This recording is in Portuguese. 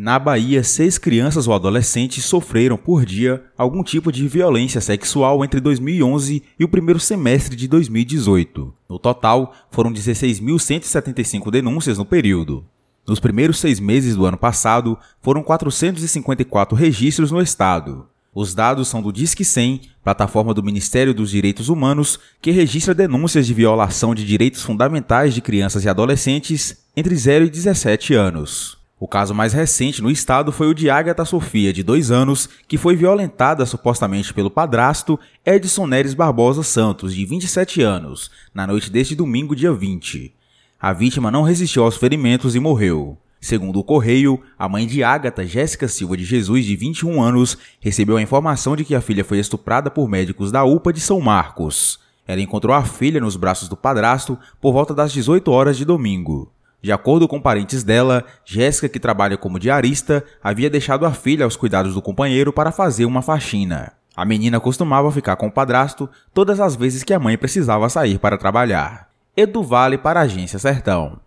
Na Bahia, 6 crianças ou adolescentes sofreram por dia algum tipo de violência sexual entre 2011 e o primeiro semestre de 2018. No total, foram 16.175 denúncias no período. Nos primeiros 6 meses do ano passado, foram 454 registros no estado. Os dados são do Disque 100, plataforma do Ministério dos Direitos Humanos, que registra denúncias de violação de direitos fundamentais de crianças e adolescentes entre 0 e 17 anos. O caso mais recente no estado foi o de Ágata Sofia, de 2 anos, que foi violentada supostamente pelo padrasto Edson Neres Barbosa Santos, de 27 anos, na noite deste domingo, dia 20. A vítima não resistiu aos ferimentos e morreu. Segundo o Correio, a mãe de Ágata, Jéssica Silva de Jesus, de 21 anos, recebeu a informação de que a filha foi estuprada por médicos da UPA de São Marcos. Ela encontrou a filha nos braços do padrasto por volta das 18 horas de domingo. De acordo com parentes dela, Jéssica, que trabalha como diarista, havia deixado a filha aos cuidados do companheiro para fazer uma faxina. A menina costumava ficar com o padrasto todas as vezes que a mãe precisava sair para trabalhar. Edu Vale para a Agência Sertão.